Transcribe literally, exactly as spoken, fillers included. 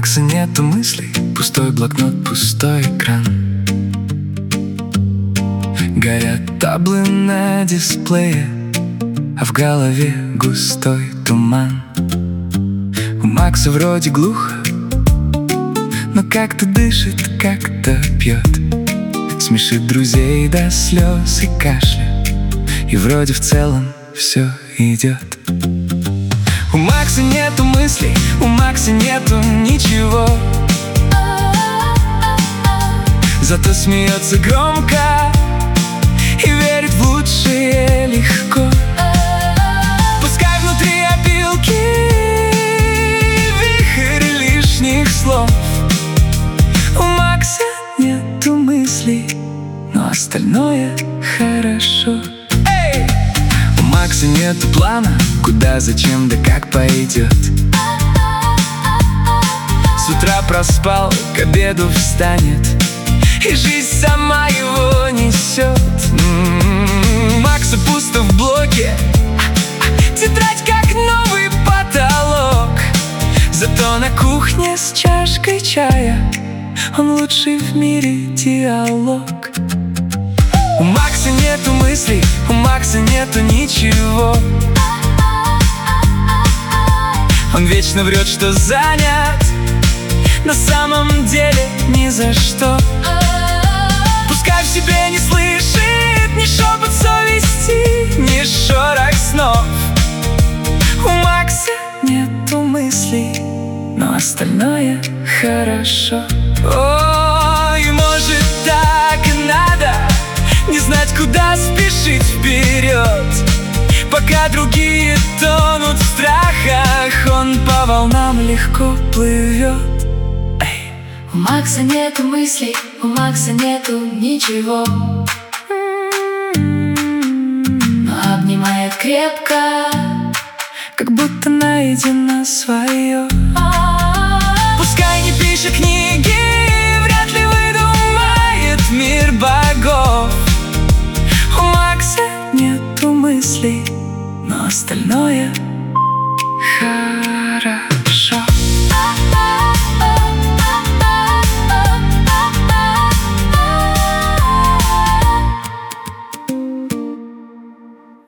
Макса нету мыслей, пустой блокнот, пустой экран. Горят таблы на дисплее, а в голове густой туман. У Макса вроде глухо, но как-то дышит, как-то пьет, смешит друзей до слез и кашля, и вроде в целом все идет. У Макса нету мыслей, у Макса нету ничего, зато смеется громко и верит в лучшее легко. Пускай внутри опилки, вихрь лишних слов. У Макса нету мыслей, но остальное хорошо. Эй! У Макса нету плана, куда, зачем, да как пойдет. С утра проспал, к обеду встанет, и жизнь сама его несет. М-м-м, Макса пусто в блоке, тетрадь как новый потолок. Зато на кухне с чашкой чая он лучший в мире диалог. У Макса нету мыслей, у Макса нету ничего. Он вечно врет, что занят, на самом деле ни за что. Пускай в себе не слышит ни шепот совести, ни шорох снов. У Макса нету мыслей, но остальное хорошо. Ой, может, так и надо, не знать, куда спешить вперед. Пока другие тонут в страхах, он по волнам легко плывет. У Макса нету мыслей, у Макса нету ничего, но обнимает крепко, как будто найдено свое.